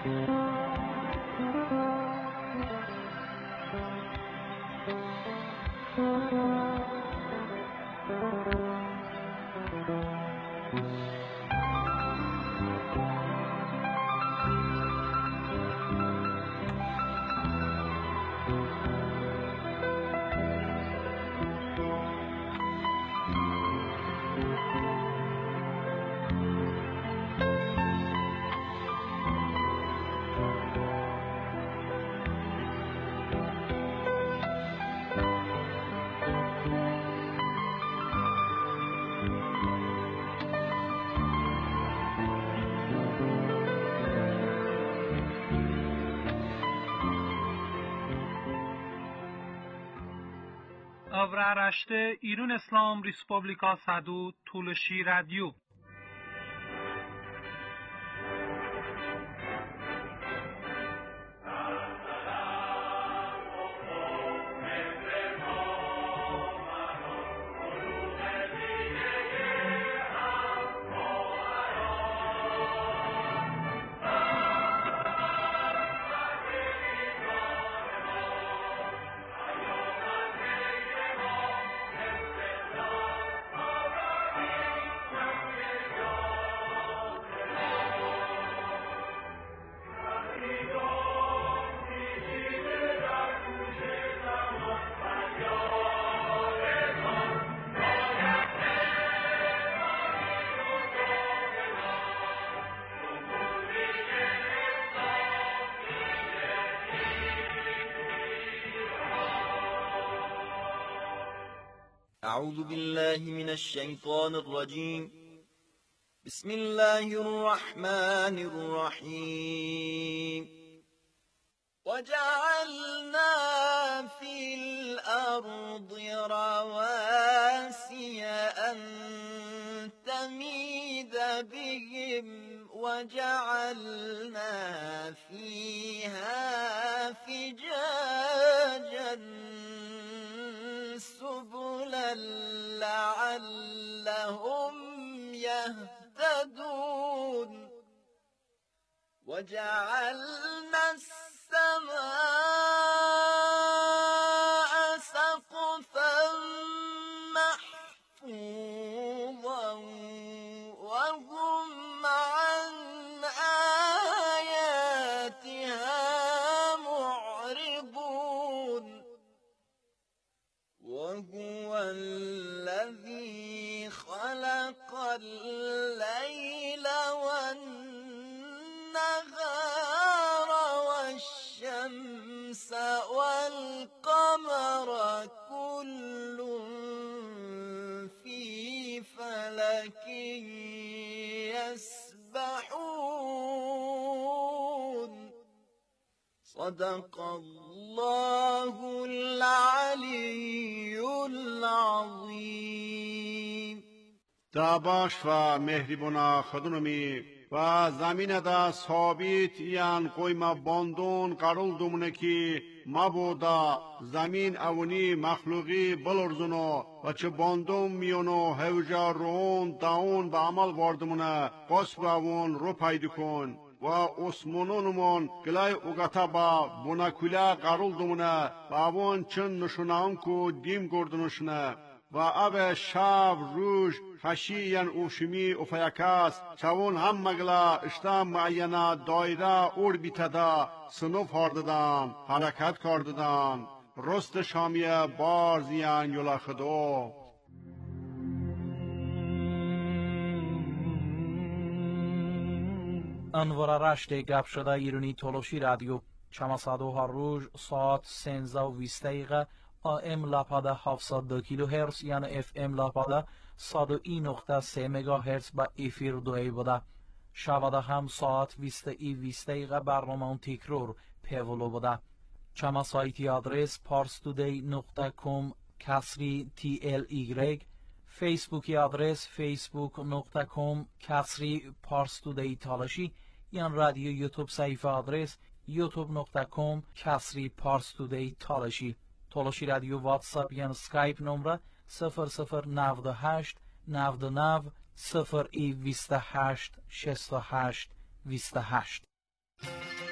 Avraaraşte İrun İslam Respublika Sadu Tuluşi Radyo. أعوذ بالله من الشيطان الرجيم. بسم الله الرحمن الرحيم. وجعلنا في الأرض رواسي أن تميد بهم وجعلنا فيها فجاجا سبلا لعلهم يهتدون. وجعلنا السماء سقفا محفوظا وهم عن آياتها معرضون. وهو الذي خلق الليل والنهار والشمس والقمر كل في فلك يسبحون. صدق الله العلی العظیم. داباش و مهربونا خدونمی و زمین دا ثابت یان قویما باندون قرول دومونه کی مبودا زمین اونی مخلوقی بلرزونو و چه باندون میونو هوجا رون داون و عمل واردمونه قصب اون رو پیدا کن و اسمونونمون گلای اوگتا با بوناکولا قرول دومونه و اون چن نشونان کو دیم گردنشونه و اب شب روش خشیان اوشمی افیاکاس چون هم مگلا اشتام معینا دایره اور بیتدا سنوف هارددان حرکت کرددان رست شامیه بارزیان یولا خدو. انوار رشت گپ شده ایرانی تولوشی رادیو چماسادو هر روز ساعت 13:20 AM لاپاده 702 کیلو هرتز یعنی FM لاپاده 101.3 مگاهرتز با افیر دوی بوده. شواده هم ساعت 20:20 برنامه تکرار پیولو بوده. چما سایتی آدرس parstoday.com /TLY، فیسبوکی آدرس facebook.com /parstoday تالشی، یا رادیو یوتیوب صفحه آدرس youtube.com /parstoday تالشی. تالشی رادیو واتساپ یا اسکایپ نمره 0098 99 028 68 28.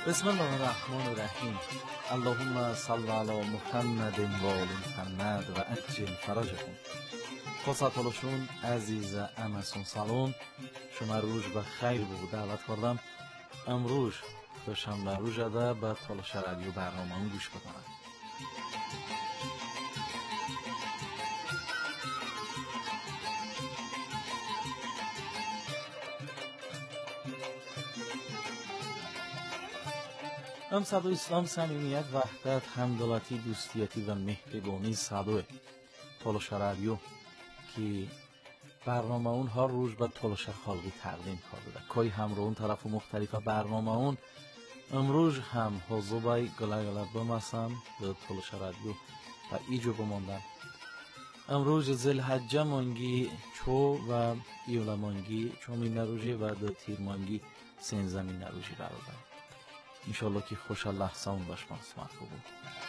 بسم الله الرحمن الرحیم. اللهم صل علی محمد و آل محمد و عجل فرجهم. خصوصا عزیز امسون سلام، شما روز به خیر بود. دعوت کردم امروز دوشنبه روز ده به تلاش رادیو برنامه گوش بدم. صدای اسلام، صمیمیت، وحدت، همدلتی، دوستیتی و مهربانی صدای تلاش رادیو که برنامه اون هر روز به تلاش خالقی تقدیم کرده. کوی همراهان طرف مختلف برنامه اون امروز هم حضوبای گله بمسم به تلاش رادیو و ایجو بماندن. امروز ذوالحجه مانگی چو و ایولا مانگی چومین نروژی و دو تیر مانگی سنزمین نروژی برادر. انشالله که خوش لحظه اون باش مصمت بود.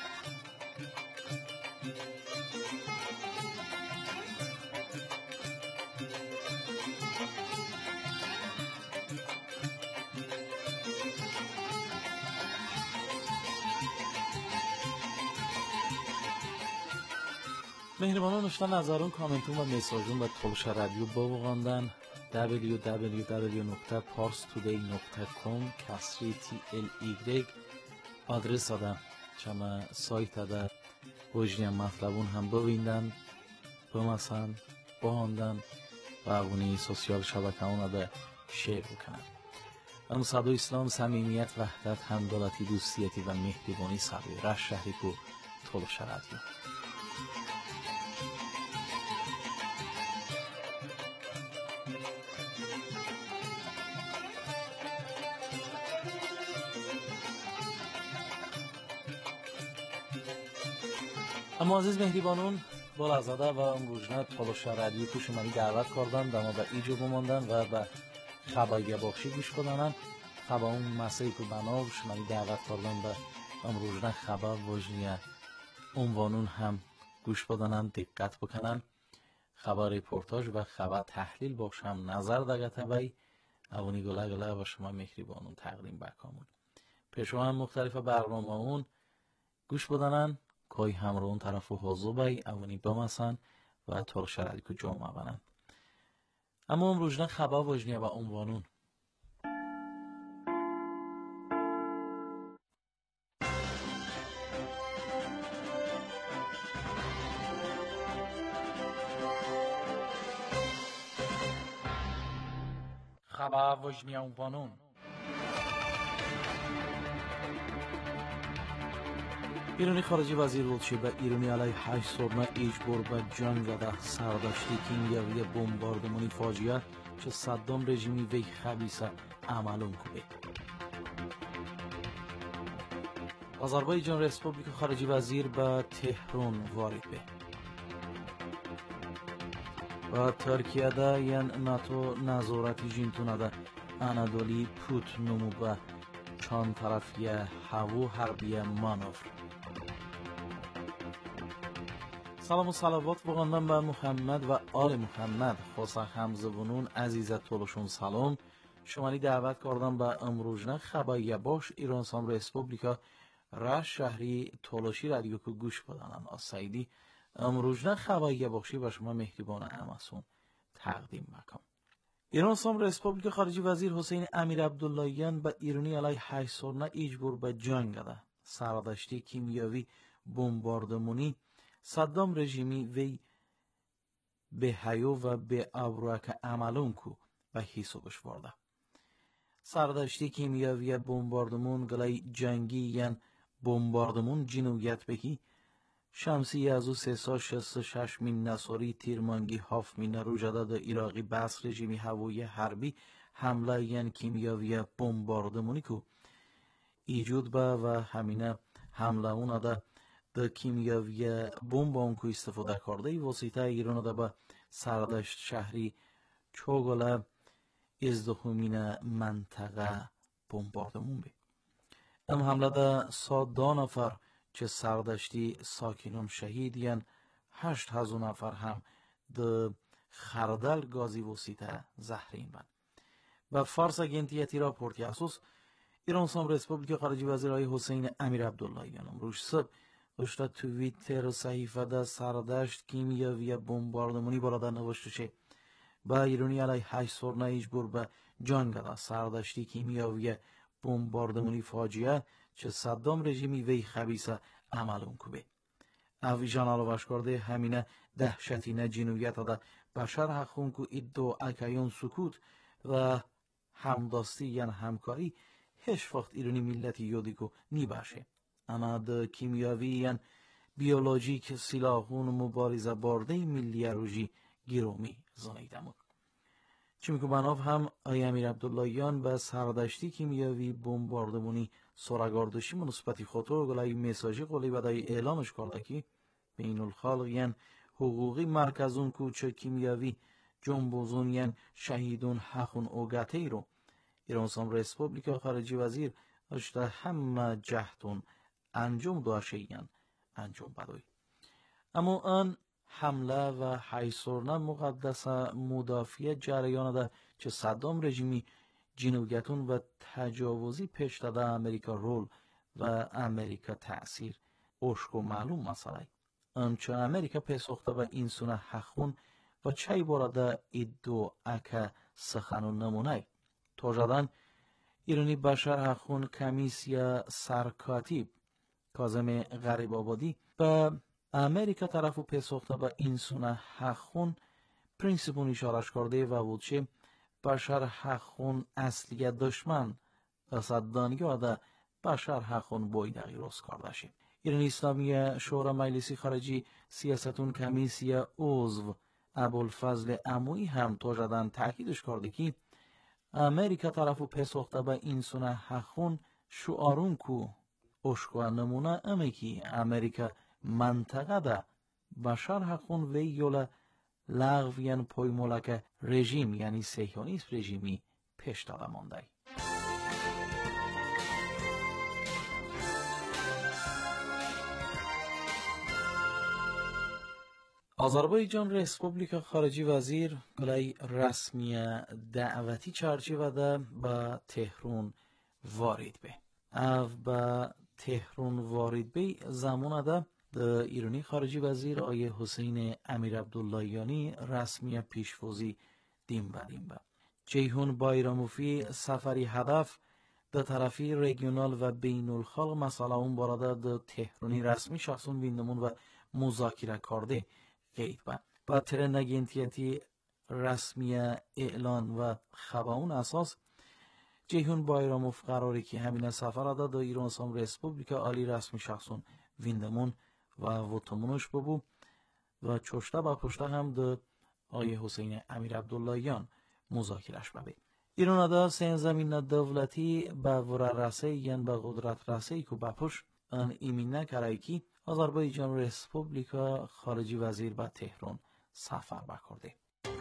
مهربانان نوشتن نظرون، کامنتون و مساجون و تلاش رادیو بابغاندن www.parstoday.com کسری TLY آدرس دادم چما سایت داده وجنی مطلبون هم ببیندن بمسن بهاندن و اونی سوسیال شبکه اون ده شیر بکنن. ام صدای اسلام، صمیمیت، وحدت، همدلتی، دوستیتی و مهربانی صدای رش شهری کو تلاش رادیو. اما عزیز مهربانون بلازاده و امروزنه تلاش رادیو تو شماری دعوت کردن دما به ایجو بماندن و به خبایی بخشی گوش کنن. خبا اون مسیح که بناو شماری دعوت کردن به امروزنه خبا وجنیه عنوانون هم گوش بدنن، دقت بکنن. خبر ریپورتاج و خبر تحلیل بخشم نظر دگته بای اونی گله و شما مهربانون تقدیم بکامون. پیشو هم مختلف برنامه اون گوش بدنن کوی همراهون طرفو حضو بای اونی بمسن و تلاش رادیو جمعه بنن. اما امروزنه خبر وجنیه و عنوانون خبر وجنیه عنوانون ایرانی خارجی وزیر بودشی به ایرانی علیه 8 سرمه اجبار به جنگ داده. سرداشتی کیمیایی بمباردمانی فاجعه چه صدام رژیمی وی خبیثه عملون کنه. آذربایجان رسپوبلیک خارجی وزیر به تهران وارد به. و ترکیه ده ین ناتو نظارتی جینتونه ده انادولی پوت نمو به چند طرفی هوا حربی مانور. سلام و صلوات بگندم به محمد و آل محمد. خاصه همزبانون عزیز تولشون سلام. شماری دعوت کردم به امروزنه خبایی باش ایران سام رسپوبلیکا رش شهری تولشی رادیو که گوش بدنن. آسایدی امروزنه خبایی باشی و شما مهربان امسون تقدیم بکن. ایران سام رسپوبلیک خارجی وزیر حسین امیر عبداللهیان به ایرانی علیه 8 سرمه اجبار به جنگ داده. سرداشتی کیمیایی بمباردمانی صدام رژیمی وی به حیو و به ابروک عملون کو به حسابش ورده. سرداشتی کیمیایی بمباردمون گلای جنگی ین بمباردمون جنویت بکی شمسی از او 366 من نصاری تیرمانگی 7 من روجاده دا ایراقی بس رژیمی هوایی حربی حمله ین کیمیایی بمباردمونی کو ایجود با و همینه حمله اون دا د کیمیایی بمب اون کو استفاده کرده ای واسطه ایران دا با سرداشت شهری چوگله ازدهمین منطقه بمباردمون بی. ام حمله دا 102 نفر چه سرداشتی ساکنان شهید ین 8000 نفر هم د خردل گازی واسطه زهرین بند. و فارس اگنتیتی راپورتی اساس ایران سام ریسپوبلیک خارجی وزیر حسین امیر عبداللهیان امروز صبح داشته توییتر صحیفه ده سردشت کیمیاوی بمباردمانی بالا نوشته شه با ایرانی علیه 8 سرنه اجبور به جنگ ده سردشتی کیمیاوی بمباردمانی فاجعه چه صدام رژیمی وی خبیثه عملون کوبه اویجان علاوش کرده همینه دهشتی نه جنویت ده بشر حقون کو ایدو اکایون سکوت و همداستی یعنی همکاری هیچ وقت ایرانی ملتی یادی کو نی باشه اما ده کیمیاوی یعنی بیولوژیک سلاحون مبارزه برده ملی روژی گیرومی زنیدمون چون که بناف هم آی امیر عبداللهیان به سردشتی کیمیاوی بمباردمانی سرگاردشی مناسبتی خاطر گلای میساجی قولی بدای اعلامش کرده که بین الخلق یعنی حقوقی مرکزون کوچه کیمیاوی جنبوزون یعنی شهیدون حقون اوگته رو ایران سام ریسپوبلیک خارجی وزیر اشته همه جهتون انجام داشته یعنی انجام بدوی اما آن حمله و حیثورنه مقدس مدافع جریان ده چه صدام رژیمی جنوگتون و تجاوزی پیش داده امریکا رول و امریکا تأثیر اشک و معلوم مسئله آنچه امریکا پیسخته به این سونه حقون و چه براده ایدو اکا سخنون نمونه تا جدن ایرانی بشر حقون کمیسیا سرکاتیب کاظم غریب آبادی به امریکا طرفو پیسخته به این سونه حقون پرینسیپون اشارش کرده و بود چه بشر حقون اصلی دشمن صدانگاه ده بشر حقون بایدقی روز کرده شه ایران اسلامی شورا مجلسی خارجی سیاستون کمیسیا عضو ابوالفضل عمویی هم تا جدن تأکیدش کرده که امریکا طرفو پیسخته به این سونه حقون شعارون کو اشکو نمونه امی که امریکا منطقه ده بشر حقون وی یوله لغو یعنی پای ملک رژیم یعنی صهیونیسم رژیمی پیش داده مانده آذربایجان ریسپوبلیک خارجی وزیر گلای رسمی دعوتی چارچوبه ده به تهران وارد به او به تهران وارد به زمان ده ایرانی خارجی وزیر آیه حسین امیر عبداللهیانی رسمی پیشوازی دیم به جیهون بایراموفی سفری هدف به طرفی رژیونال و بین الخلق مسئله اون باراده ده تهرانی رسمی شخصون ویندمون و مذاکره کرده قید با ترن نگینتیتی رسمی اعلان و خباون اساس جیهون بایراموف قراری که همین سفر ده ایران سام ریسپوبلیک عالی رسمی شخصون ویندمون و وطمونش ببو و چشته با پشته هم ده آیه حسین امیر عبداللهیان مذاکرش ببی ایران ده سین زمین دولتی با وررسه یعنی با قدرت رسه که بپوش ان ایمینه کرایی که آذربایجان ریسپوبلیکا خارجی وزیر به تهران سفر بکرده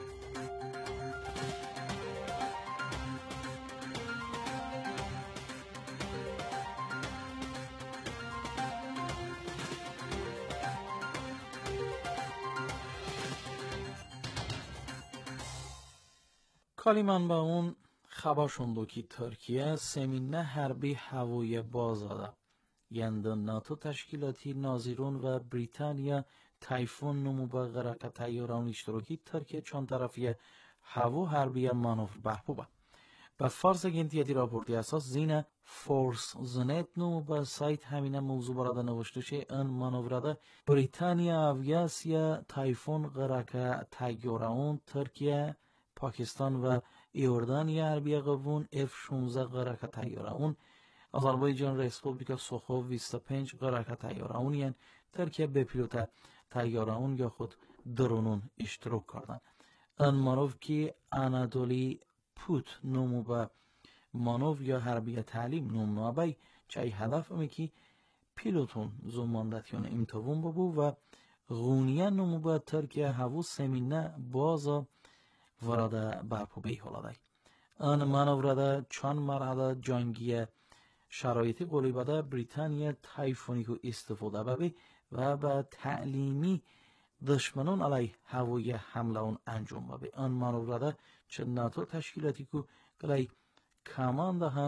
کالیمان با اون خبر شوندو که ترکیه سمینه حربی هوایی باز داده یند ناتو تشکیلاتی ناظرون و بریتانیا تایفون نمو با غرق تیاران اشتراکی ترکیه چند طرفی هوا حربی مانور بحبوبه به فرض گنتیتی راپورتی اساس زینه فورس زنت نمو با سایت همینه موضوع براده نوشته شه ان مانوراده بریتانیا اویاسیا تایفون غرق تیاران ترکیه پاکستان و ایوردانیا حربی قوون F-16 غرق تیاران آذربایجان ریسپوبلیک سوخو 25 غرق تیاران یعنی ترکیه به پیلوت تیاران یا خود درونون اشتراک کردن ان معروف که انادولی پوت نمو به مانور یا حربی تعلیم نوم نوابی چه هدف امی که پیلوتون زماندتیان امتوون ببو و غونیه نمو به ترکیه هوا سمینه بازا وراده برپو بی حالاده ان منوراده چند مرحله جنگیه شرایطی قولی بده بریتانیا تایفونی که استفاده ببی و به تعلیمی دشمنان علیه هوایی حمله اون انجام ببی آن منوراده چه ناتو تشکیلاتی که کلی کمانده هم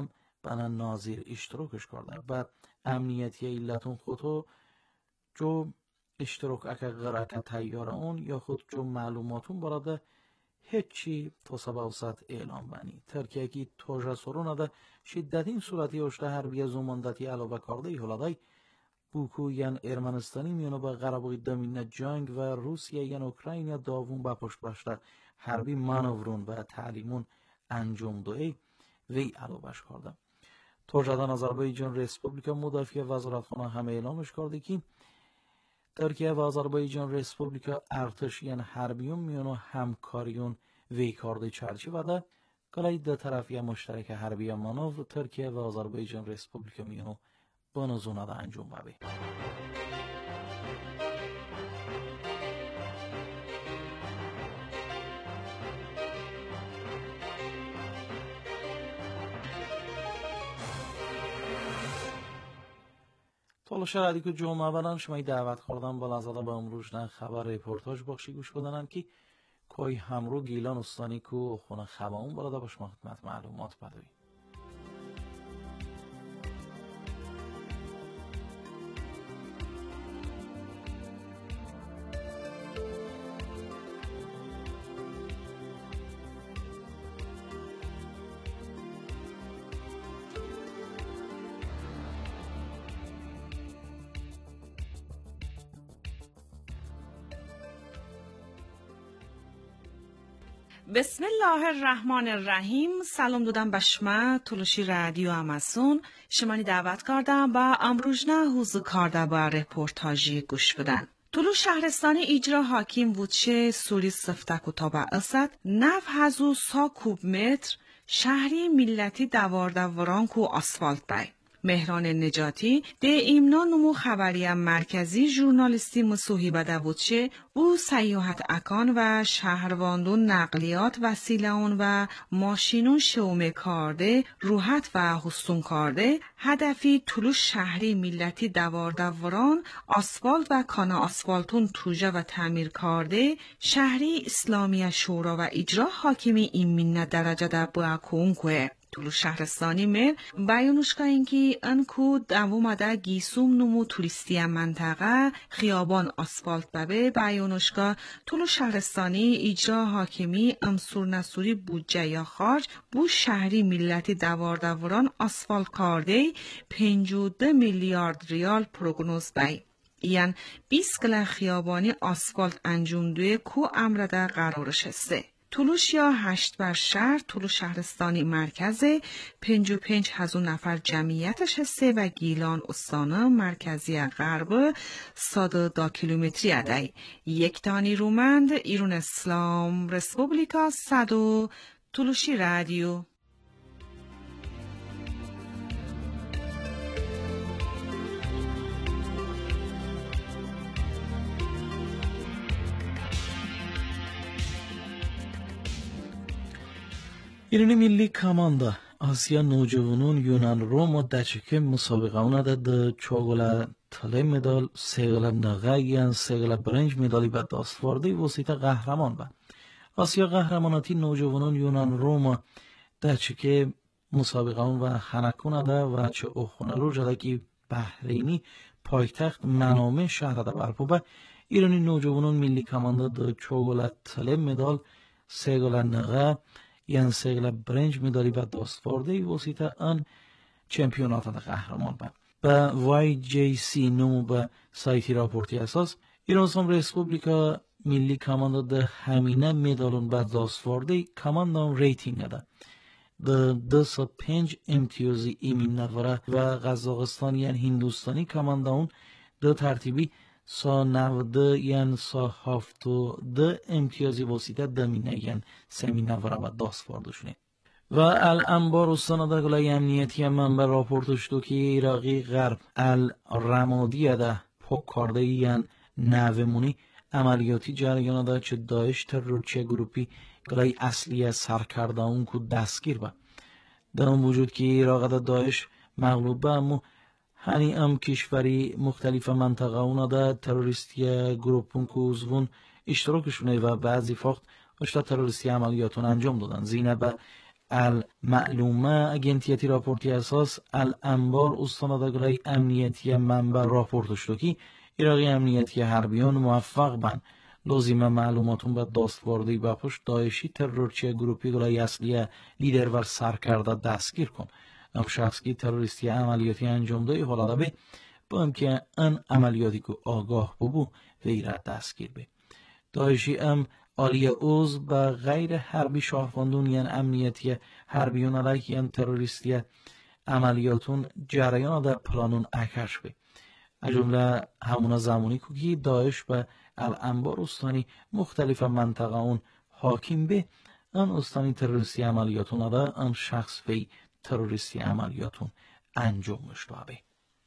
بنا ناظر اشتراکش کرده و امنیتی ایلتون خودو جو اشتراک اکه غرق تیار اون یا خود جو معلوماتون براده هیچی تصابوسات اعلام بانی ترکیه کی توجه سرونه ده شدتین صورتی اشته حربی زماندتی علاوه کرده ای هلادای بوکو یان ارمنستانی میانو با غربای دمین جنگ و روسیه یان اوکراین داوون با پشت باشته حربی مانورون و تعلیمون انجام دوی وی علاوهش کرده. توجدان آذربایجان ریسپوبلیکا مدافع وزارتخانه هم اعلامش کرده که ترکیه و آذربایجان ریسپوبلیکا ارتشیان حربیون میانو همکاریون وی کرده چرچی و ده کلای دو طرفی مشترک حربی مانور ترکیه و آذربایجان ریسپوبلیکا میانو بانزونه ده انجام ببی. تلاش رادی که جمعه برن شما دعوت کردن با لحظه با امروز نه خبر رپورتاج بخشی گوش بدنن که کوی همرو گیلان استانی کو خونه خباون بالا باش ما خدمت معلومات بدوی. بسم الله الرحمن الرحیم. سلام دادم به شما تلوشی رادیو امازون. شمانی دعوت کردم با امروز نه حضور کرده با رپورتاجی گوش بدن. طلو شهرستانی اجرا حاکم بودشه سوری سفته کتابه اصد 9000 کوب متر شهری ملتی دواران کو آسفالت بای. مهران نجاتی ده ایمنا نمو خبری مرکزی ژورنالیستی مصوحیبه ده بودشه او سیاحت اکان و شهرواندون نقلیات وسیلهون و ماشینون شومه کرده روحت و حسون کرده هدفی طلوع شهری ملتی دواران آسفالت و کانا آسفالتون توجه و تعمیر کرده شهری اسلامی شورا و اجرا حاکمی ایمین درجه ده باکون که طلوع شهرستانی مر بیانوشگاه اینکه انکو دوامده گیسوم نمو توریستی منطقه خیابان آسفالت ببه بیانوشگاه طلوع شهرستانی اجرا حاکمی امسور نسوری بودجه یا خارج بو شهری ملتی دواران آسفالت کرده 52 میلیارد ریال پروگنوز بی. یعنی 20 کلا خیابانی آسفالت انجام دوی کو امرده قرارش هسته. طلوش یا 8 بر شهر طلوع شهرستانی مرکزه 55,000 نفر جمعیتش هسته و گیلان استانه مرکزی غرب 102 کیلومتری ادای. یک تانی رومند ایران اسلام رسپوبلیکا 100 طلوشی رادیو. ایرانی ملی کاماندا آسیا نوجوانون یونان روم و دچکه مسابقه اونه ده چوگل طلای مدال سیگل نغه یان سیگل برنج مدالی به دست ورده وسیطه قهرمان با آسیا قهرماناتی نوجوانون یونان روم دچکه مسابقه اون و خنکونه ده و چه اخونه رو جده که بحرینی پایتخت منامه شهر ده برپو با ایرانی نوجوانون ملی کاماندا ده چوگل طلای مدال سیگل نغه یان سیگل برنج مدالی به دست ورده وسیطه آن چمپیونات قهرمان با وای جی سی نمو به سایتی راپورتی اساس ایران اسلام رسپوبلیکا ملی کاماندا ده همینه مدالون به دست ورده کاماندان ریتینگ ده 205 امتیازی ایمین نوره و قزاقستان یان هندوستانی کاماندان ده ترتیبی 190 یان 170 امتیازی وسیطه دمینه یان سمینه وره و دست ورده شونه و الانبار استان گلای امنیتی منبع راپورتش دو که ایراقی غرب الرمادی ده پاک کرده یان نومونی عملیاتی جریان ده چه داعش ترورچه گروپی گلای اصلی سرکرده اون که دستگیر با در اون وجود که ایراق ده داعش مغلوب با امو هنی ام کشوری مختلف منطقه اون ده تروریستی گروپون که اوزون اشتراکشونه و بعضی فاخت اشتا تروریستی عملیاتون انجام دادن زینه به المعلومه agentiyeti raporti asas الانبار استاندگرای امنیتی منبع راپورت شد که ایراقی امنیتی حربیان موفق بن لازم معلوماتون به دستوردی بپوش داعشی ترورچی گروپی گلای اصلی لیدر و سرکرده دستگیر کن ام شخص کی تروریستی عملیاتی انجام دهی حالا به با که ان عملیاتی که آگاه ببو ویرت دستگیر به داعشی ام عالی اوز با غیر حربی شهروندون یعنی امنیتی حربیون علیه یعنی تروریستی عملیاتون جریان در پلانون اکش به جمله همونا زمانی که داعش به الانبار استانی مختلف منطقه اون حاکم به ان استانی تروریستی عملیاتون دا ان شخص وی تروریستی عملیاتون انجام مشته به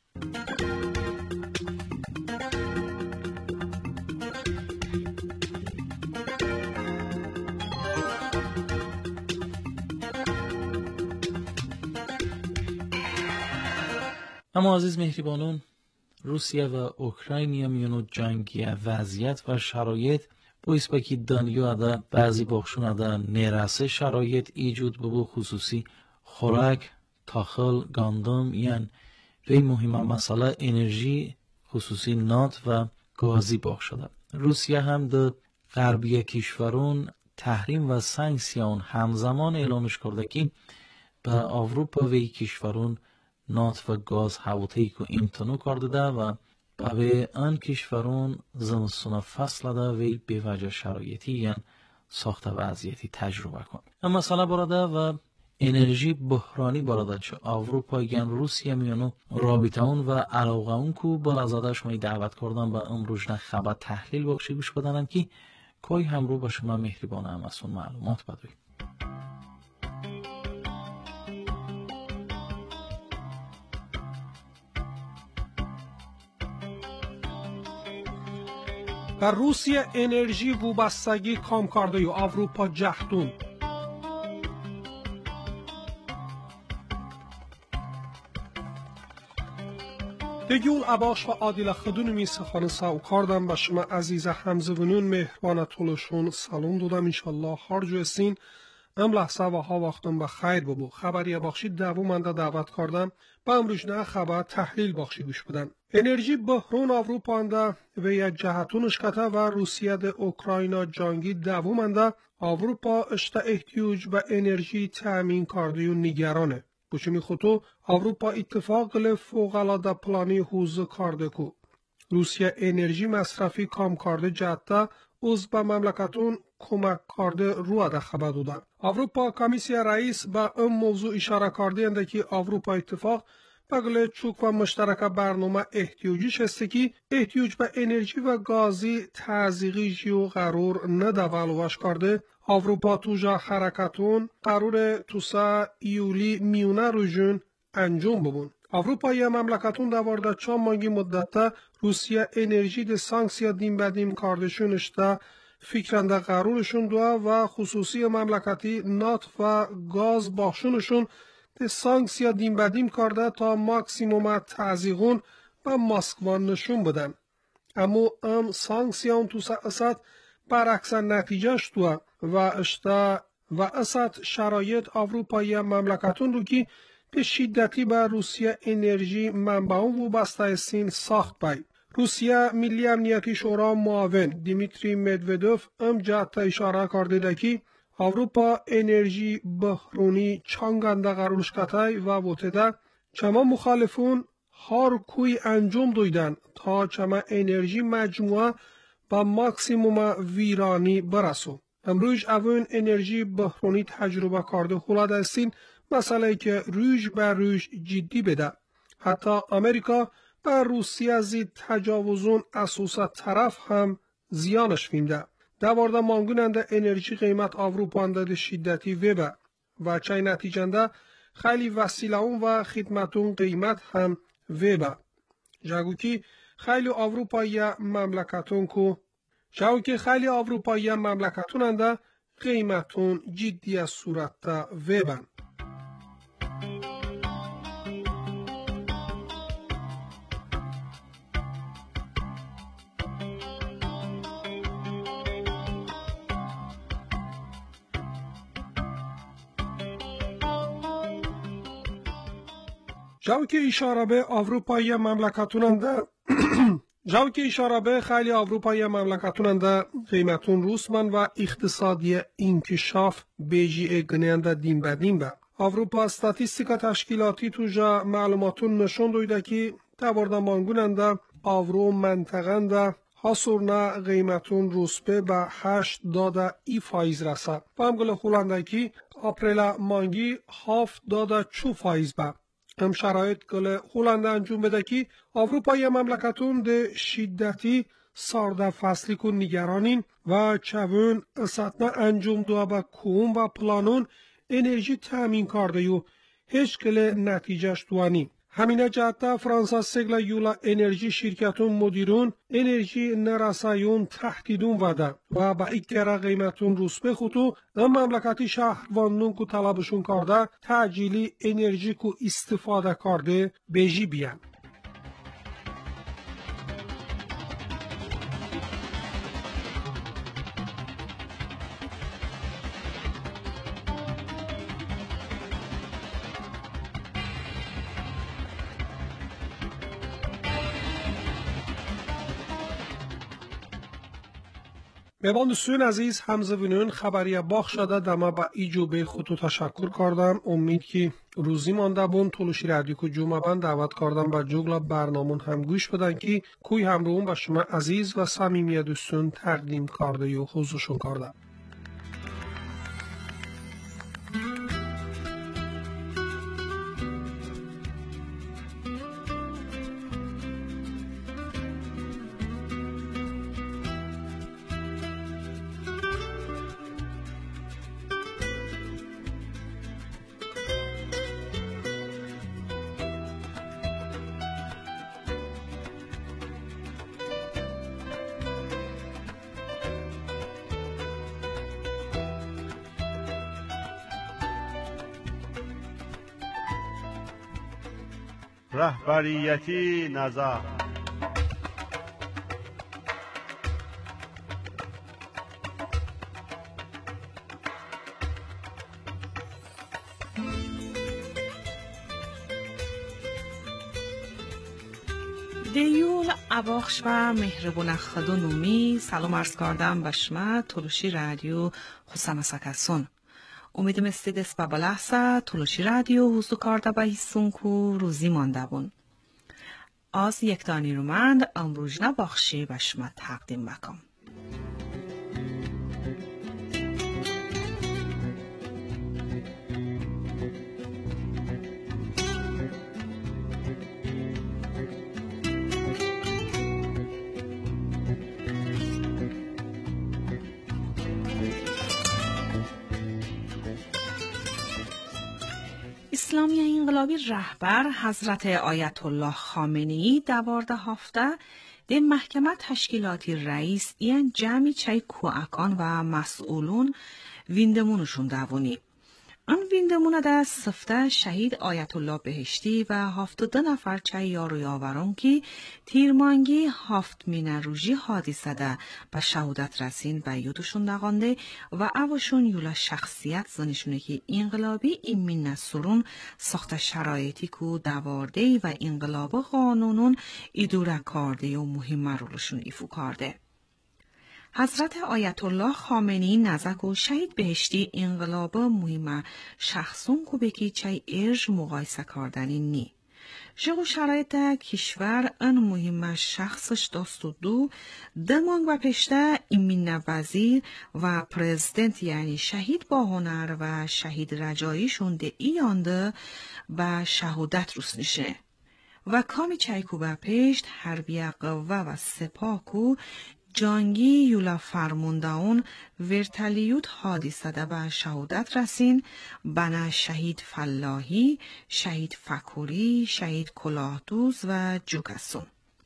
اما عزیز مهربانان روسیه و اوکراین میونو جنگی وضعیت و شرایط باعث بکی دنیا دا بعضی بخشون دا نرسه شرایط ایجود ببو خصوصی خوراک، تاخل، گاندم یعنی وی مهمه مسئله انرژی خصوصی نات و گازی بخشده. روسیه هم دا غربی کشورون تحریم و سانکسیون همزمان اعلامش کرده که به اروپا وی کشورون نات و گاز هوایی که امتناع کرده و به آن کشورون زمستون فصل ده وی به وجه شرایطی یعنی ساخت وضعیتی تجربه کن. اما مسئله براده و انرژی بحرانی براده چه اروپا یعنی روسیه میانو رابطه اون و علاقه اون که بالازاده شما دعوت کردن به امروز نه خبر تحلیل بخشی گوش بدنن که کوی همرو با شما مهربان هم از اون معلومات بدوی. و روسیه انرژی وابستگی کام کرده و اروپا جهتون دگیول عباش و عادل خدونمی سخان ساو کردم به شما عزیز همزبونون مهربان طولشون سلام دادم انشالله هر جو استین ام لحظه و ها وقتم به خیر ببو خبری بخشی دومنده دعوت کردم با امروز نه خبر تحلیل بخشی گوش بدن انرژی بحران اروپا انده و یک جهتونش کته و روسیه ده اوکراینا جنگی دومنده اروپا اشته احتیاج به انرژی تامین کرده و نگرانه بچمی خطو اروپا اتفاق فوق‌العاده پلانی حوزه کرده کو روسیه انرژی مصرفی کام کرده جهته از به مملکتون کمک کرده رو ده خبر دادن. اروپا کمیسیون رئیس به این موضوع اشاره کرده انده که اروپا اتفاق بگل چوک و مشترک برنامه احتیاجیش هسته که احتیاج به انرژی و گازی تزریقی جیو قرار ندوالوش کرده. اروپا توجا حرکتون قرار توسا ایولی میونه روژون انجام ببون. اروپا یا مملکتون دوارده چند مانگی مدته روسیه انرژی ده سانکسیا دیم بدیم کاردشونشته فکرنده قرارشون دو و خصوصی مملکتی نات و گاز باشونشون ده سانکسیا دیم بدیم کرده تا ماکسیموم تعزیقون و مسکوان نشون بدن. اما ام سانکسیان تو ساعت برعکس نتیجهش دو و اشته و اسد شرایط اروپایی مملکتون رو که به شدتی به روسیه انرژی منبعون وابسته استین ساخت باید. روسیه ملی امنیتی شورا معاون دیمیتری مدودوف ام جهت اشاره کرده که اروپا انرژی بحرانی چانگنده قرارش کتای و بوتده چما مخالفون هر کوی انجام دویدن تا چما انرژی مجموعه با ماکسیموم ویرانی برسو. امروز اون انرژی بحرانی تجربه کرده خلاد استین مسئله که روز بر روز جدی بده. حتی امریکا بر روسیه از تجاوزون اساسا طرف هم زیانش فینده. دوارده مانگوننده انرژی قیمت اروپا انده شدتی وبه و چای نتیجنده خیلی وسیله اون و خدمتون قیمت هم وبه. جاگو که خیلی اروپایی مملکتون انده قیمتون جدی از صورت وبن. جاو که اشاره به اروپایی مملکتوننده جاو که اشاره به خیلی اروپایی مملکتوننده قیمتون روسمن و اقتصادی انکشاف بیجی اگنینده دیم بدیم به اروپا استاتیستیکا تشکیلاتی توجا معلوماتون نشون دویده که تبارده مانگوننده آورو منطقنده حاصورنا قیمتون روسپه به 8.2% رسه. و همگل خولندکی اپریل مانگی 7.4% به. هم شرایط گل خولنده انجام بده که اروپای مملکتون ده شدتی سارده فصلی کن نگرانین و چون اساتنا انجام دو با کوم و پلانون انرژی تامین کرده و هیچ کل نتیجهش دوانی. همینه جهتا فرانسا سگلا یولا انرژی شرکتون مدیرون انرژی نرسایون تهدیدون وده و با ایکره قیمتون روسپه خودو مملکتی شهروانون که طلبشون کرده تعجیلی انرژی که استفاده کرده بیجی بیان. میباند سوین عزیز همزوینون خبری باخ شده دما با ایجوبه خودتو تشکر کردم. امید که روزی مانده بون طولشی رادیو که جمعه بند دعوت کردم با جوگلا برنامون هم گوش بدن که کوی همروون با شما عزیز و صمیمی دوستون تقدیم کرده و حضورشون کردم. رهبریتی نظر دیول اباخش و مهربون خدونومی سلام عرض کردم به شما طولشی رادیو خسام سکسون. امیدم استیدس با بلحظه طولشی رادیو حضور کرده به حسون کو روزی مانده بون. از یک دانی رومند امروژنا باخشی به شما تقدیم بکم. اسلامی انقلابی رهبر حضرت آیت الله خامنه‌ای 12 هفته در محکمه تشکیلاتی رئیس این جمعی چای کوهکان و مسئولون ویندمونشون دوونی. آن ویندمون در سفته شهید آیت الله بهشتی و 72 نفر چای یارو یاورون که تیرمانگی 7 روژی حادثه ده به شهادت رسین و یودشون دقانده و اوشون یولا شخصیت زنشونه که انقلابی این نسرون ساخت شرایطی که دوارده و انقلاب قانونون ایدوره کرده و مهم رولشون ایفو کرده. حضرت آیت الله خامنه‌ای نزد و شهید بهشتی انقلاب مهم شخصون کو بکی چای ارج مقایسه کردنی نی. جگو شرایط کشور ان مهم شخصش داستو دو دمانگ و پشته ایمین وزیر و پرزیدنت یعنی شهید با هنر و شهید رجایی شونده ایانده به شهادت روسنشه. و کامی چایکو به پشت حربیه قوه و سپاکو جانگی یولا فرمونداون ورتلیوت حادثه ده به شهادت رسین بنا شهید فلاحی، شهید فکوری، شهید کلاهدوز و جوکسون.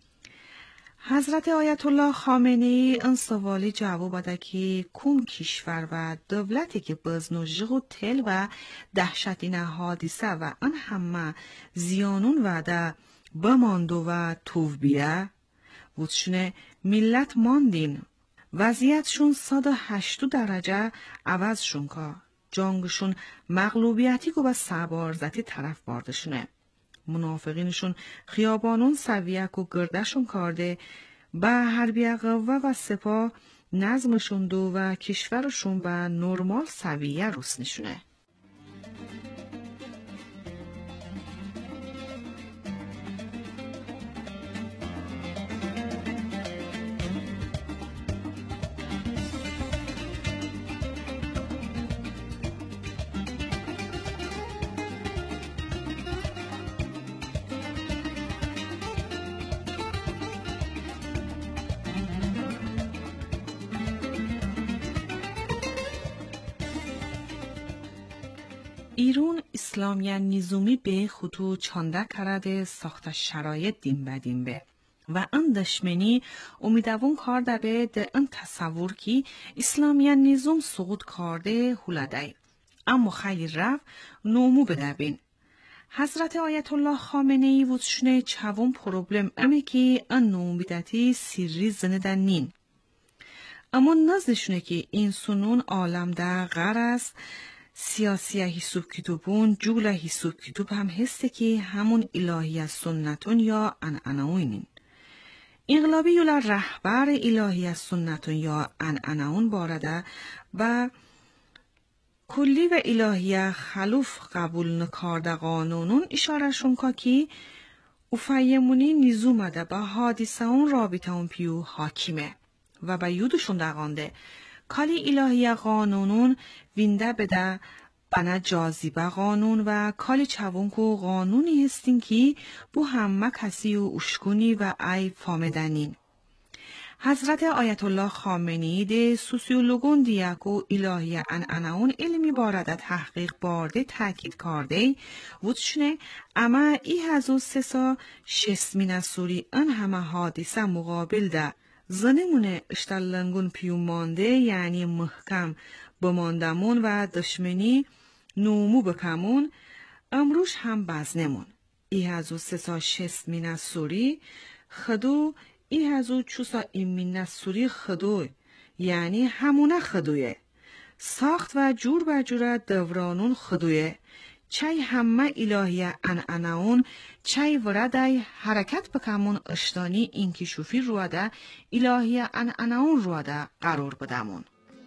حضرت آیت الله خامنه‌ای این سوالی جواب داده که کون کشور و دولتی که بزنوژه و تل و دهشتین حادثه و آن همه زیانون وعده بماندو و توف بیه بودشونه ملت ماندین وضعیتشون 108 درجه عوضشون که جنگشون مغلوبیتی که با سبارزتی طرف باردشونه منافقینشون خیابانون سویک و گردشون کرده به حربیه قوه و سپاه نظمشون دو و کشورشون به نرمال سویه روسنشونه. ایرون اسلامیان نیزومی به خطو چانده کرده ساخت شرایط دیم بدیم به و ان دشمنی امیدوون کرده به ده ان تصور کی اسلامیان نیزوم سقوط کرده هولده اما خیلی رفت نومو بدبین. حضرت آیت الله خامنه ای وچشنه چوون پروبلم امه که ان نومیدتی سیری زندن نین. اما نزدشونه که این سنون عالم در غر است سیاسی حسوب کتوبون جول حسوب کتوب هم هسته که همون الهی سنتون یا انعناوینین. انقلابی یولا رهبر الهی سنتون یا انعناون بارده و کلی و الهی خلوف قبول نکارده قانونون اشارهشون که افایمونی نیزومده با حادثه اون رابطه اون پیو حاکمه و با یودشون دقانده کالی الهی قانونون وینده بده بنا جاذبه قانون و کالی چوونکو قانونی هستین که بو همه کسی و اشکونی و ای فامدنین. حضرت آیت الله خامنه‌ای ده سوسیولوگون دیاکو الهی انعناون علمی بارده تحقیق بارده تاکید کرده وچشنه اما ای هزو سسا شسمین سوری ان همه حادثه مقابل ده زنمونه اشتلنگون پیومانده یعنی محکم بماندمون و دشمنی نومو بکمون امروش هم بزنمون. ای هزو سسا شسمین سوری خدو ای هزو چوسا ایمین سوری خدوی یعنی همونه خدویه ساخت و جور بجوره دورانون خدویه چای همه الهی انعناون چای ورده حرکت بکمون اشتانی اینکه شوفی رواده الهی انعناون رواده قرار بدمون.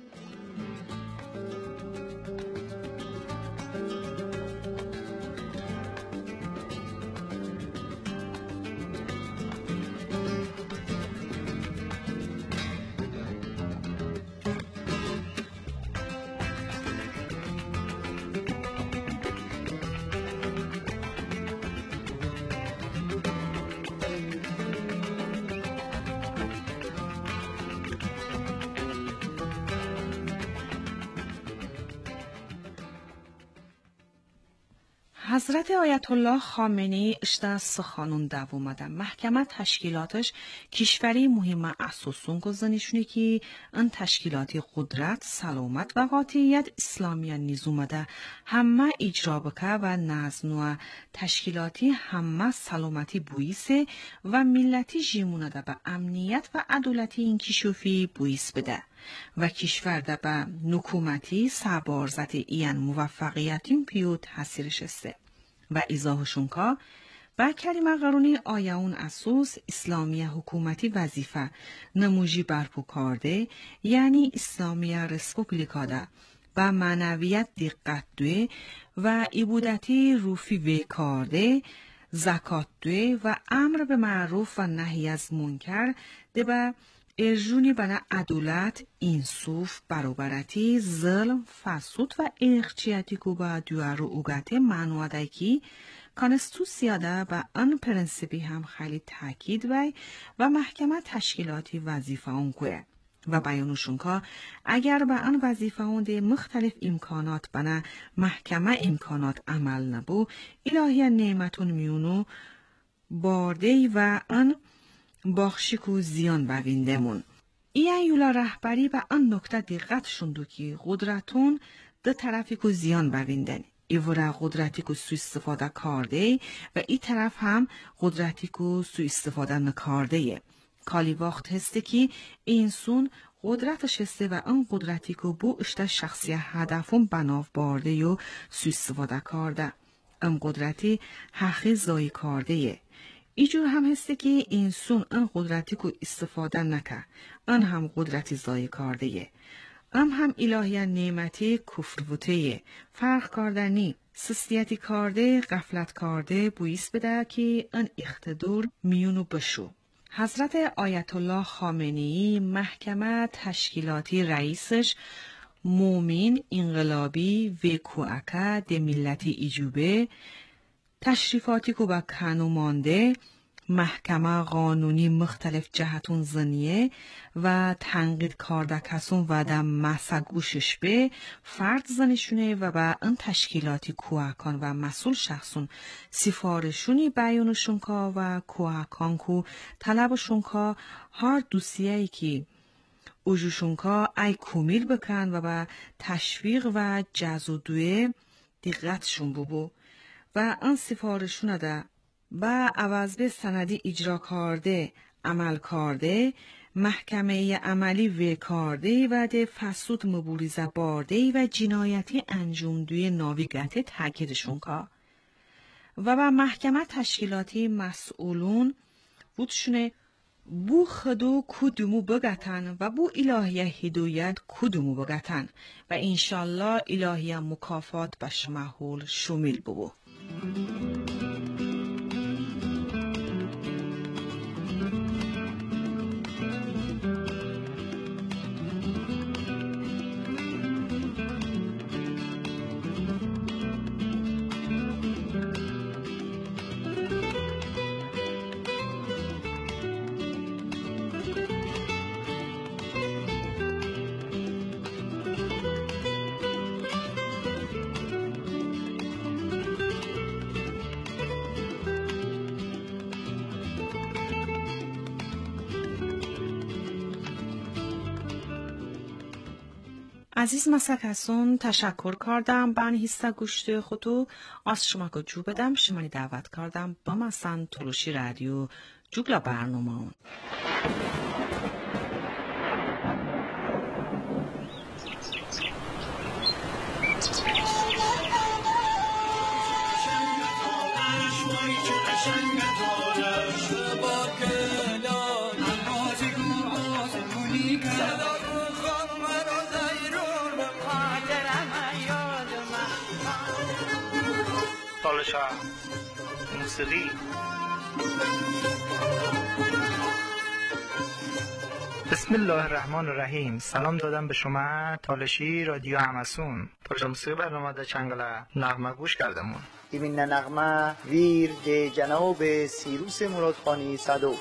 حضرت آیت الله خامنه‌ای اشته سخانون دوومده محکمه تشکیلاتش کشوری مهم اساسون گذانیشونه که ان تشکیلاتی قدرت، سلامت و قاطعیت اسلامی نیزومده همه اجرا بکه و نظم و تشکیلاتی همه سلامتی بویسه و ملتی جیمونده به امنیت و عدالتی این کشوفی بویس بده. و کشور ده به نکومتی سبارزت این موفقیتیم پیو تحصیلش است و ایزاهشون که با کلمه قرونی آیاون اساس اسلامی حکومتی وظیفه نموجی برپو کرده یعنی اسلامی رسپوبلیکا ده با معنویت دقت دوی و عبودتی روفی وی کرده زکات دوی و امر به معروف و نهی از منکر ده به ارجونی بنا عدالت، انصاف، برابرتی، ظلم، فساد و ارخچیتی که با دوار و اوگت معنواده که کانستوسیاده با آن پرنسپی هم خیلی تاکید وی و محکمه تشکیلاتی وظیفه اون که و بیانوشون که اگر به آن وظیفه اون ده مختلف امکانات بنا محکمه امکانات عمل نبو الهی نعمتون میونو بارده و آن باخشیکو زیان بویندمون. این یولا رهبری به آن نکته دقت شندو که قدرتون ده طرفی که زیان بویندن. ایورا قدرتی که سو استفاده کرده و ای طرف هم قدرتی که سو استفاده نکرده. کالی وقت هسته که این سون قدرتش هسته و آن قدرتی که بو اشته شخصی هدفون بناف بارده و سو استفاده کرده. ام قدرتی حقی زایی کرده. ایجور هم هسته که انسان ان قدرتی که استفاده نکه ان هم قدرتی زایی کرده. هم الهی نعمتی کفر بوده. فرق کردنی سستیتی کرده غفلت کرده بویست بده که ان اقتدار میونو بشو. حضرت آیت الله خامنه‌ای محکمه تشکیلاتی رئیسش مومن انقلابی و کوعکه ده ملتی ایجوبه تشریفاتی که با کنو مانده محکمه قانونی مختلف جهتون زنیه و تنقید کرده کسون و در مسگوشش به فرد زنشونه و با این تشکیلاتی کوهکان و مسئول شخصون سفارشونی بیانشون که و کوهکان که طلبشون که هر دوسیهی که اوجوشون که ای کمیل بکن و با تشویق و جزودوه دقتشون ببو و این سفارشون ده و عوض به سندی اجرا کرده عمل کرده محکمه عملی و کرده و ده فسود مبوریزه بارده و جنایتی انجام دوی ناویگت تاکیدشون که و با محکمه تشکیلاتی مسئولون بودشونه بو خدو کدومو بگتن و بو الهیه هدایت کدومو بگتن و انشالله الهیه مکافات به شمحول شمیل ببو. عزیز مسکسون تشکر کردم بان حصه گوشت خودو از شما که جو بدم شمانی دعوت کردم با مثلا تلوشی رادیو جوگلا برنامه اون موسیقی بسم الله الرحمن الرحیم. سلام دادم به شما تالشی رادیو همسون. پروژه موسیقی برنامه در چنگله نغمه گوش کردمون. این نغمه ویر ده جناب سیروس مرادخانی صدو.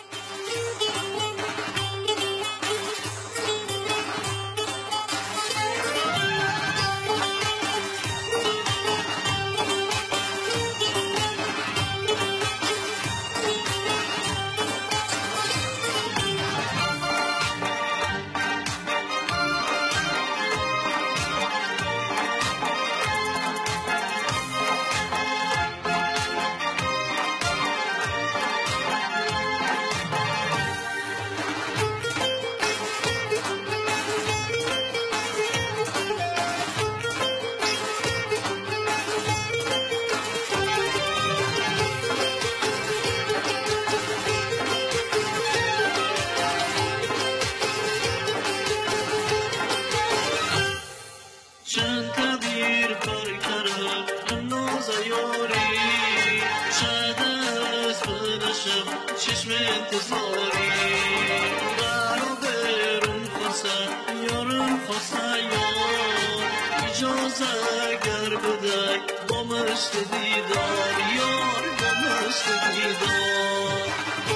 چشم انتظاری برو برون خواسته یارم خواسته یار اجازه اگر بدهی با مشت دیدار یار با مشت دیدار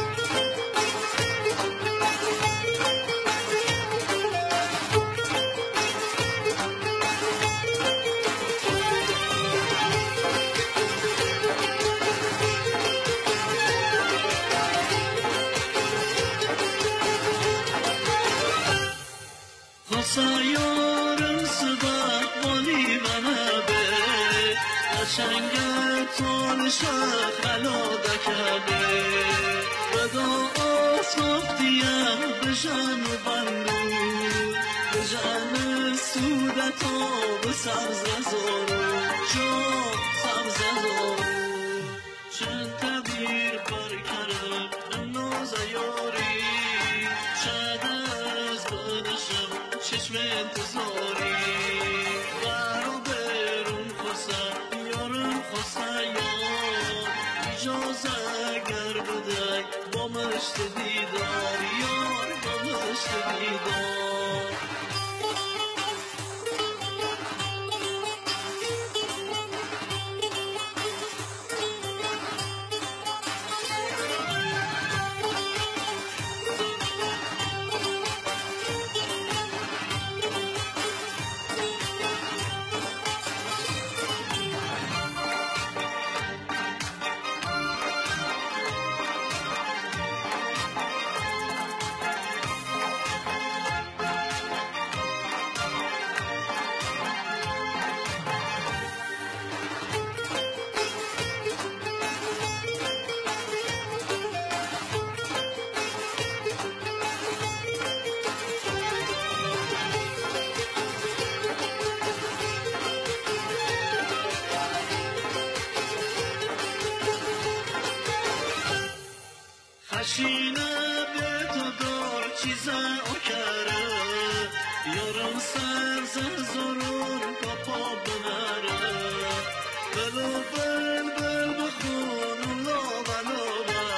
سیارم صدق مالی منه به قشنگ تون شخ علاده کرده بدا آسافتیم بشن و بندو جمع سودت و سبز زارو جام سبز زارو چند تبیر برکرم ناز یاری شاید از بنشم چشم انتظاری برو برون خسن یارم خسن یار اجازه اگر بدهی با مشت دیدار یار با مشت دیدار خشینه به تو دار چیزه اکره یارم سبز زارون پاپا بنره بلو بل بل بخون لابا لابا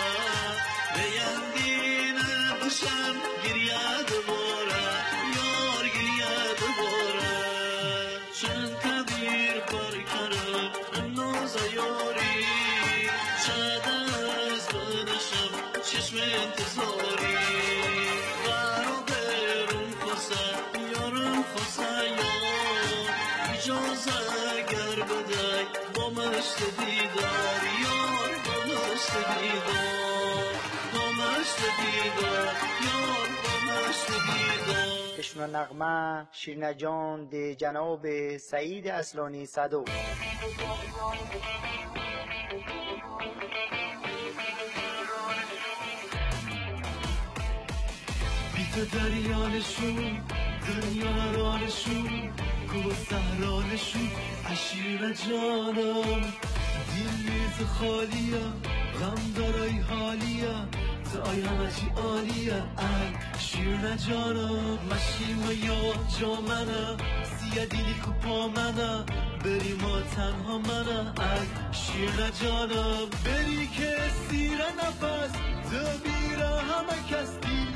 بیندینه بشم گریه دوباره یار گریه دوباره چند تبیر پر کرم ناز یاری شاید از بنشم چشم انتظاری برو برون خسن یارم خسن یار اجازه اگر بدهی با مشت دیدار یار با مشت دیدار با مشت دیدار یار با مشت دیدار چشم نغمه شیرین جان ده جناب سعید اصلانی صدو دریانشون دنیا نرانشون کوه سهرانشون عشیر جانم دل میز خالیه غم دارای حالیه تو آیانه چی عالیه ای شیر جانم مشیم یا جا منه سیه دیلی کو پا منه بری ما تنها منه ای شیر جانم بری که سیر نفس تو بیره همه کس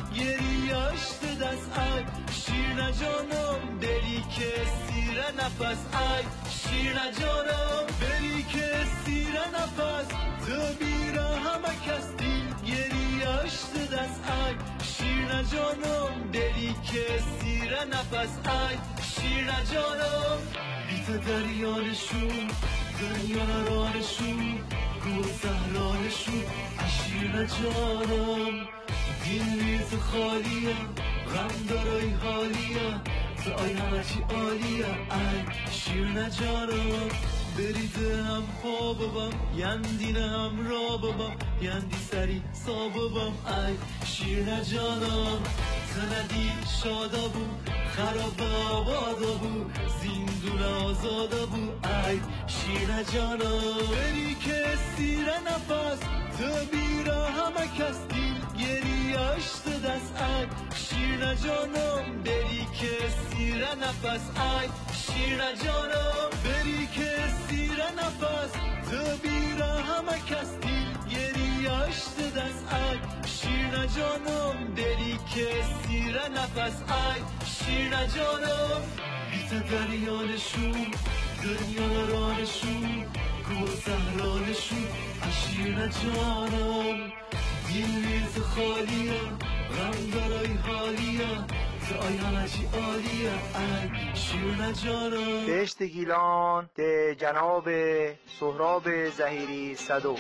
یاشت دست ای شیر جانم بری که سیر نفس ای شیر جانم بری که سیر نفس تو بیره همه کس دیل یاشت دست ای شیر جانم بری که سیر نفس ای شیر جانم بیت دریانشون دنیا نرانشون گل زهرانشون اشیر جانم دل ریز خالیه غم دارای حالیه تو آیانه چی عالیه ای شیر جانم بریده هم پا ببم یندینه هم را ببم یندی سری سا ببم ای شیر جانم تندی شادا بو خراب آبادا بو زندون آزادا بو ای شیر جانم بری که سیر نفس تو بیره همه کس دیل گریاشت دست ای شیر جانم بری که سیر نفس ای شیر جانم بری که سیر نفس تو بیره همه کس دیل گریاشت دست ای شیر جانم بری که سیر نفس ای شیر جانم بیت دریانشون دنیا نرانشون کوه سهرانشون شیر جانم دل ریز خالیه غم دارای حالیه تو آیانه چی عالیه ای شیر جانم بهشت گیلان ده جناب سهراب ظهیری صدو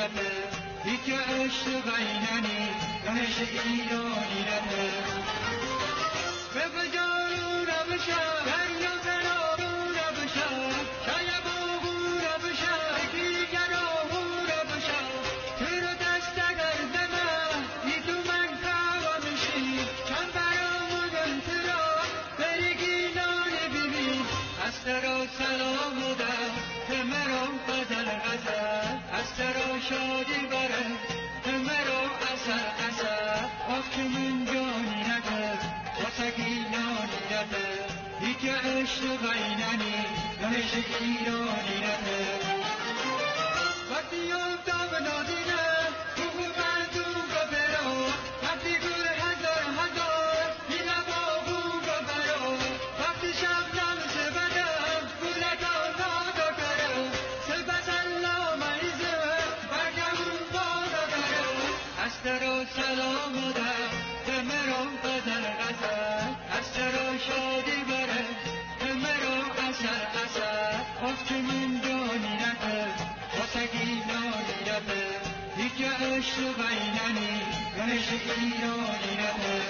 رده دیگه عشق بیننی گهش ایرانی رده به بجارو نبشم دریا زنابو نبشم شاید بابو نبشم دیگر آبو نبشم تو رو دست اگر دمم ای تو من کوا میشی چند برامون تو را بری گیلان ببین از ترا سلام دم به مرام غزل غزل از ترا شادی بره به مرام اثر اثر آخمون جانی نده واسگیلانی نده دیگه عشق بیننی گهش ایرانی نده وقتی افتاب نادینه بگو بندون رو برو وقتی گل هزار هزار دیگه بابون رو برو وقتی شبنم سبدم گلتا نادا کرو سبت الله مریضه برگمون بادا کرو از ترا سلام دم به مرام غزل غزل از ترا شادی بره به مرام اثر اثر آفتمون جانی نده واسگیلانی نده دیگه عشق بیننی گهش ایرانی نده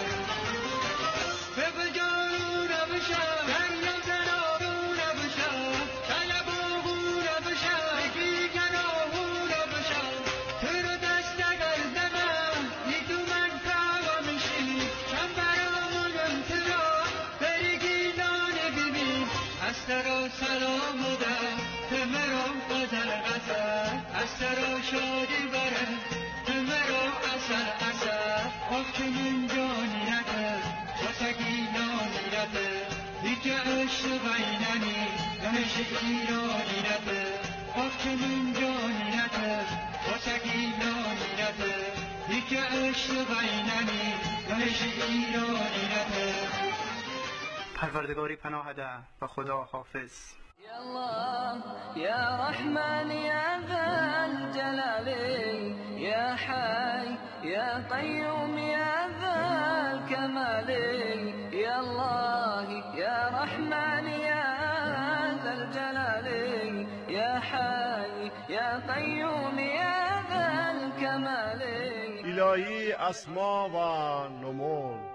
به بجارو نبشم دریا زنابو نبشم شاید بابو نبشم دیگر آبو نبشم تو رو دست اگر دمم ای تو من کوا میشی چند برامون تو را بری گیلان ببین از ترا سلام دم به مرام غزل غزل از ترا شادی بره به مرام اثر اثر آفتمون جانی نده واسگیلانی نده دیگه عشق بیننی گهش ایرانی نده آفتمون جانی نده واسگیلانی نده دیگه عشق بیننی گهش ایرانی نده پروردگاری پناه ده و خدا حافظ. يا الله يا رحمن يا ذا الجلال يا حي يا قيوم يا ذا الكمال يا الله يا رحمن يا ذا الجلال يا حي يا قيوم يا ذا الكمال الهی اسما و نمون.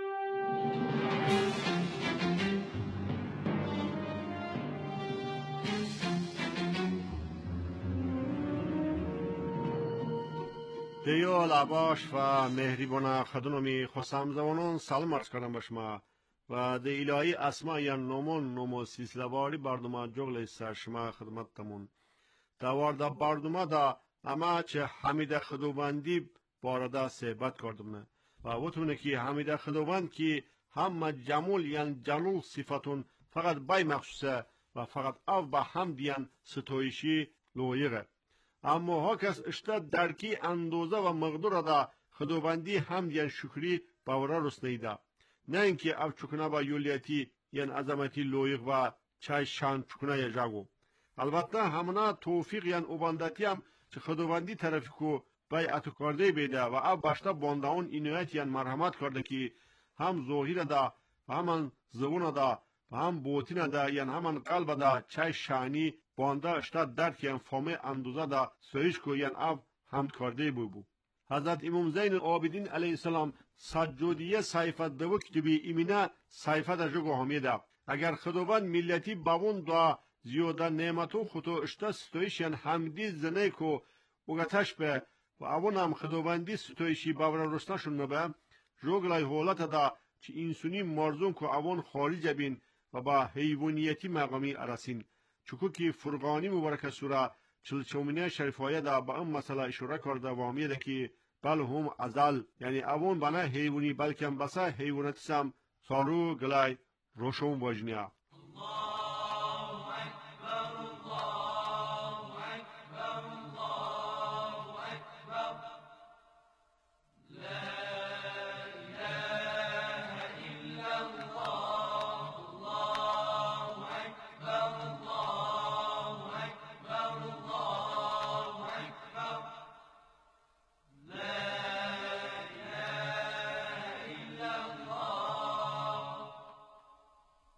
دیو لباش و مهریبان خدونمی خسام زوانون سلام عرض کردم به شما و دی الهی اسما یا نمو سیسلواری بردوما جغل شما خدمت تمون دوارده بردوما دا اما چه حمید خدوبندی بارده صحبت کردم و وطونه که حمید خدوبند که هم جمول یعن جلول صفتون فقط بای مخصوصه و فقط او به هم دیان ستویشی لویغه اما ها کس اشتا درکی اندوزه و مقدور دا خدوبندی هم دیان شکری باورا رسنیده نه اینکه او چکنه با یولیتی یعن عظمتی لویغ و چای شان چکنه یا جاگو البته همنا توفیق یعن اوباندتی هم چه خدوبندی طرفی کو بیعتو کرده بیده و او باشتا بانداون اینویت یعن مرحمت کرده که هم ظهیر دا و هم زبون دا و هم بوتین دا یعن هم قلب دا چای شانی بانده اشتا درک یعن فامه اندوزه دا سویش کو یعن او حمد کرده بو حضرت امام زین العابدین علیه السلام سجودیه صحیفه دو کتبی ایمینه صحیفه دا جگو همیده اگر خداوند ملتی باون دا زیاده نعمتو خودو اشتا ستویش یعن حمدی زنه کو وگتش به و اون هم خداوندی ستویشی باور رستاشون نبه جوگلای حولت دا چه انسونی مرزون که اون خارج بین و با حیوانیتی مقامی ارسین چکو که فرقانی مبارک سوره چلچومینه شریفایه دا با این مسئله اشاره کرده و همیده که بل هم ازل یعنی اون بنا حیوانی بلکه هم بسا حیوانتی سم سارو گلای روشون باجنیا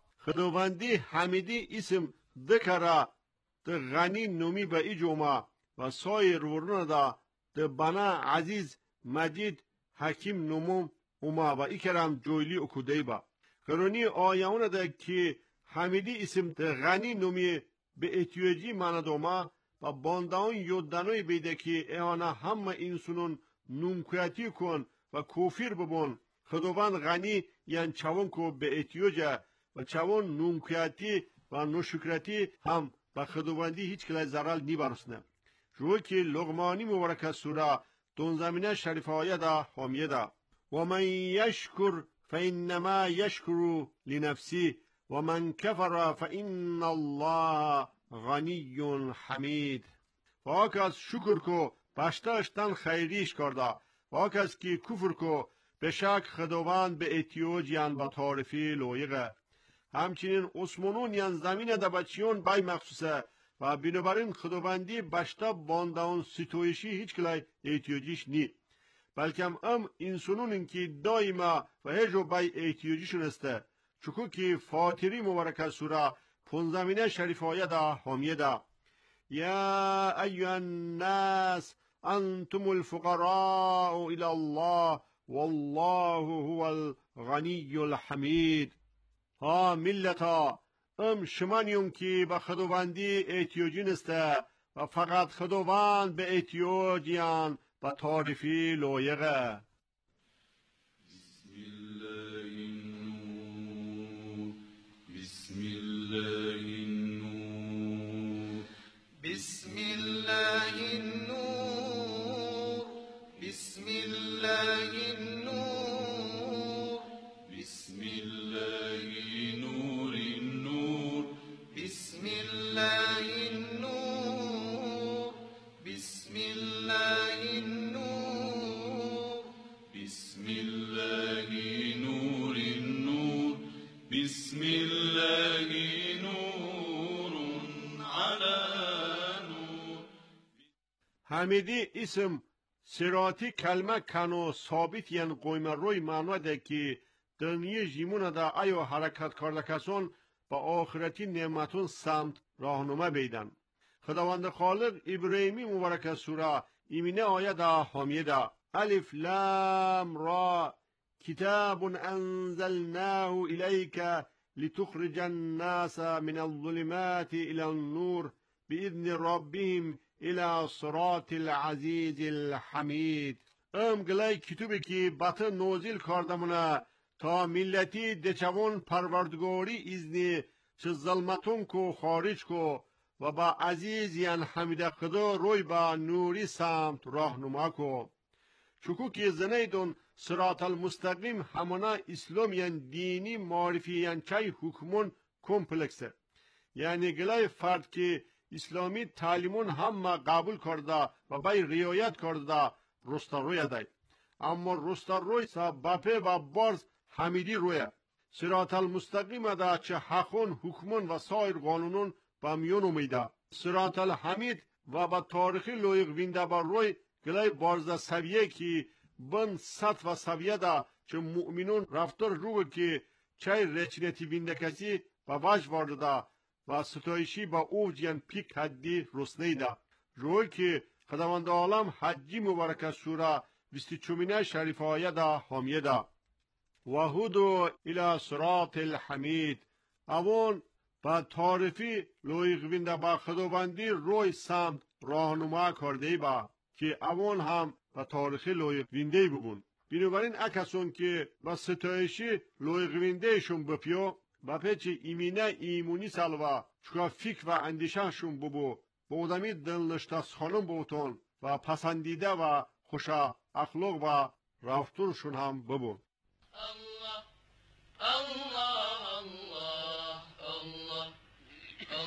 خداوندی حمیدی اسم ذکره ده غنی نومی به ایجوما و سایر ورونه دا ده بنا عزیز مجید حکیم نموم اوما و ایکرم جویلی اکودهی با کرونی آیاونه ده که حمیدی اسم ده غنی نمی به اتیوجی ماند اوما و باندان یودنوی بیده که ایانا همه انسونون نمکویتی کن و کوفیر ببون خداوند غنی یعنی چون که به اتیوجه و چون نمکویتی و نشکرتی هم به خداوندی هیچ کلی زرال نی برسنه روی که لغمانی مبارک سوره دون زمینه شریف آیه حامیه ده و من یشکر فانما یشکر لنفسی و من کفر فان الله غنی حمید و آکس شکر کو بشتاشتن خیریش کرده و آکس که کفر کو به شک خداوند به اتیوج یان با تعریفی لایقه همچنین اسمونون یان زمین ده بچیون بای مخصوصه و بنابراین خداوندی بشتا باندان ستویشی هیچ کلای اتیوجیش نی بلکه هم انسانون که دائما و هجو بای اتیوجیشون استه چکو که فاطری مبارک سوره 15 شریف آیه ده حامیه ده یا ایها الناس انتم الفقراء الى الله والله هو الغنی الحمید ها ملتا شمانیون که به خداوندی اتیوجی نسته و فقط خداوند به اتیوجیان و تعریفی لایقه بسم الله النور بسم الله النور بسم الله النور بسم الله نور النور بسم الله النور بسم الله النور بسم الله نور النور بسم الله نور على نور حمیدی اسم سراتی کلمه کنو ثابت ین قویم روی معنا ده که دنیای جیمون ده ایو حرکت کرده کسان با آخرتی نعمتون سمت راهنما بیدن خداوند خالق ابراهیمی مبارک سوره ایمینه آیه ده حامیه ده الف لام را کتاب انزلناه الیک لتخرج الناس من الظلمات الى النور باذن ربهم الى صراط العزیز الحمید گلای کتابی که بطه نوزیل کردمونه تا ملتی دچوان پروردگاری ازنی چه ظلمتون کو خارج کو و با عزیز یان حمید خدا روی با نوری سمت راهنما کو چکو که زنیدون صراط المستقیم همانا اسلام یان دینی معرفی یان چای حکمون کمپلکسه یعنی گلای فرد که اسلامی تعلیمون هم قبول کرده و بای رعایت کرده رستا روی دای اما رستا روی سببه و بارز حمیدی روی صراط المستقیم دا چه حقون حکمون و سایر قانونون با میون امیده صراط الحمید و با تاریخی لویق وینده با روی گلای بارز سویه که بن سطح و سویه دا چه مؤمنون رفتار روی که چای رچنتی وینده کسی با وجه وارده و ستایشی با اوجین پیک حدی رسنه ده روی که خداوند عالم حجی مبارک سوره 24 شریف آیه ده حامیه ده و هدو الى صراط الحمید اوان با تعریفی لایق وینده با خداوندی روی سمت راهنما کرده با که اوان هم با تاریخی لایق وینده ببون بنابراین اکسون که با ستایشی لایق وینده شون بپیو با پیچ ایمینه ایمونی سلوه چکا فکر و اندیشه شون ببو با ادمی دلنشتاس خانم بوتون و پسندیده و خوش اخلاق و رفتارشون هم ببو الله